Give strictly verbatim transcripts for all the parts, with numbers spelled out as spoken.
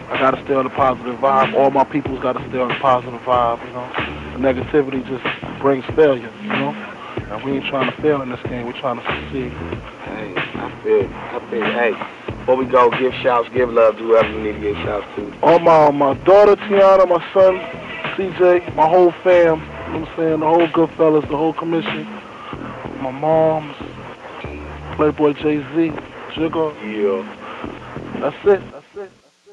I gotta stay on the positive vibe. All my people's gotta stay on the positive vibe, you know. The negativity just brings failure, you know. And we ain't trying to fail in this game, we're trying to succeed. Hey, I feel you. I feel you. Hey, before we go, give shouts, give love to whoever you need to give shouts to. All my, my daughter, Tiana, my son, C J, my whole fam, you know what I'm saying, the whole Goodfellas, the whole commission, my moms, Playboy Jay-Z, Jigga. Yeah. That's it, that's it.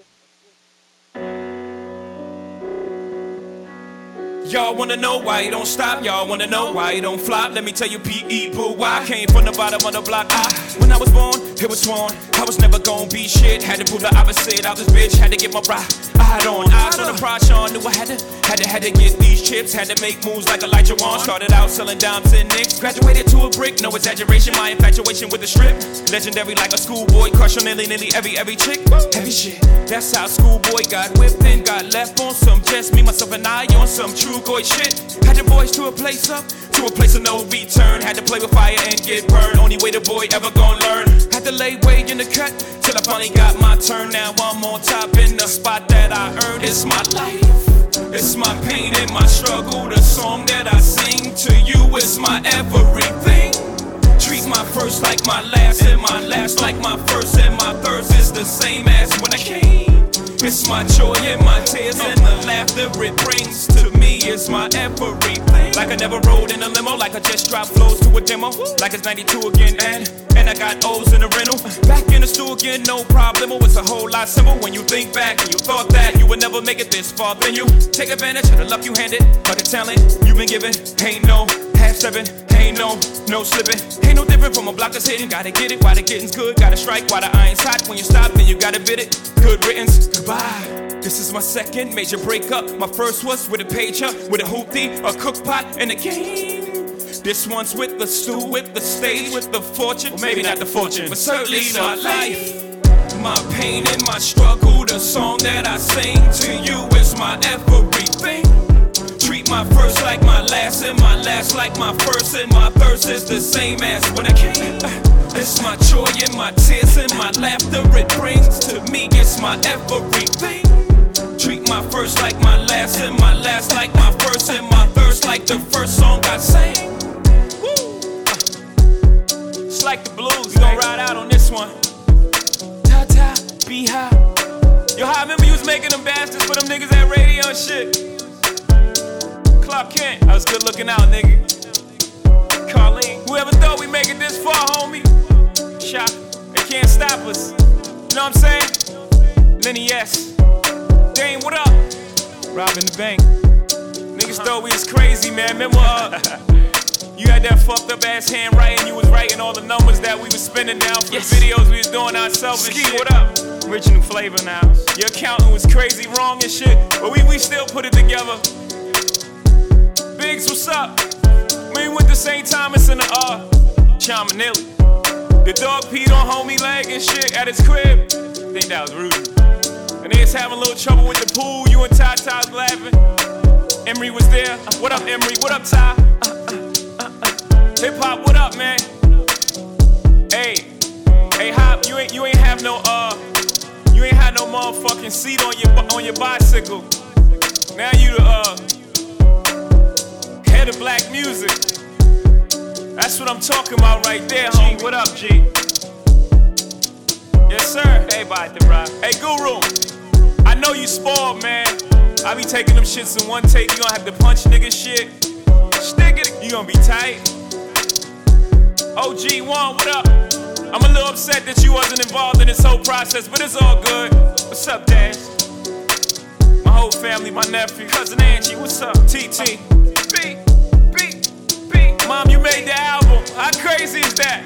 Y'all wanna know why you don't stop? Y'all wanna know why you don't flop? Let me tell you, P E Pooh, why I came from the bottom of the block. I, when I was born, it was sworn I was never gonna be shit. Had to prove the opposite. I was bitch, had to get my ride. I had on eyes on the prize, Sean. Knew I had to, had to, had to get these chips. Had to make moves like Elijah Wan. Started out selling dimes and nicks. Graduated to a brick, no exaggeration. My infatuation with the strip, legendary like a schoolboy. Crush on nearly, nearly every, every chick. Heavy shit. That's how schoolboy got whipped and got left on some just me, myself, and I on some true goy shit. Had the boys to a place up, to a place of no return. Had to play with fire and get burned. Only way the boy ever gon' learn. Had to lay way in the cut till I finally got my turn. Now I'm on top in the spot that I earned. It's my life, it's my pain and my struggle. The song that I sing to you is my everything. Treat my first like my last and my last like my first, and my thirst is the same as when I came. It's my joy and my tears and the laughter it brings to me. It's my everything. Like I never rode in a limo, like I just dropped flows to a demo. Like it's ninety-two again, and and I got O's in the rental. Back in the stool again, no problem. It's a whole lot simple when you think back and you thought that you would never make it this far. Then you take advantage of the luck you handed, but the talent you've been given ain't no half stepping, ain't no no slipping. Ain't no different from a block that's hitting. Gotta get it while the getting's good. Gotta strike while the iron's hot. When you stop, then you gotta bid it. Good riddance, goodbye. This is my second major breakup. My first was with a pager, with a hoopty, a cook pot, and a game. This one's with the stew, with the stage, with the fortune. Well, maybe not the fortune, but certainly my life. My pain and my struggle. The song that I sing to you is my everything. Treat my first like my last, and my last like my first, and my thirst is the same as when I came. It's my joy and my tears and my laughter it brings to me. It's my everything. Treat my first like my last, and my last like my first, and my thirst like the first song I sang. Woo. It's like the blues. We gon' ride out on this one. Ta ta, be high. Yo, I remember you was making them bastards for them niggas at radio and shit. Clark Kent, I was good looking out, nigga. Carlene, whoever thought we make it this far, homie? Shock, they can't stop us. You know what I'm saying? Lenny S. Dame, what up? Robbing the bank. Niggas thought we was crazy, man. Remember, uh, you had that fucked up ass handwriting. You was writing all the numbers that we was spending down for yes. the videos we was doing ourselves and Ski, shit. What up? Original flavor now. Your accountant was crazy wrong and shit, but we, we still put it together. Biggs, what's up? We went to Saint Thomas in the uh, Chamanilli. The dog peed on homie leg and shit at his crib. I think that was rude. And they was having a little trouble with the pool. You and Ty Ty was laughing. Emery was there. What up, Emery? What up, Ty? Uh, uh, uh, uh. Hip hop, what up, man? Hey, hey, Hop, you ain't you ain't have no uh, you ain't had no motherfucking seat on your on your bicycle. Now you the uh. head of black music. That's what I'm talking about right there, homie. What up, G? Yes, sir. Hey, bye, bro. Hey, Guru. I know you spoiled, man. I be taking them shits in one take. You gonna have to punch nigga shit. Stick it. You gonna be tight. O G one, what up? I'm a little upset that you wasn't involved in this whole process, but it's all good. What's up, Dash? My whole family, my nephew, cousin Angie. What's up, T T? B. Mom, you made the album. How crazy is that?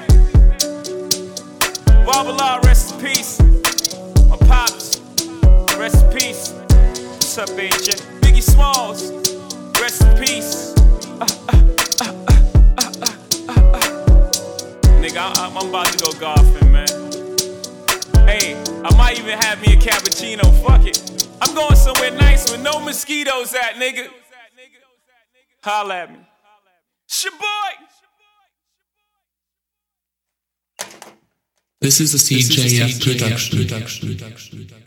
Barbala, rest in peace. My pops, rest in peace. What's up, A J? Biggie Smalls, rest in peace. Uh, uh, uh, uh, uh, uh, uh, uh. Nigga, I, I'm about to go golfing, man. Hey, I might even have me a cappuccino. Fuck it. I'm going somewhere nice with no mosquitoes at, nigga. Holla at me. It's your boy. This is a C J F production.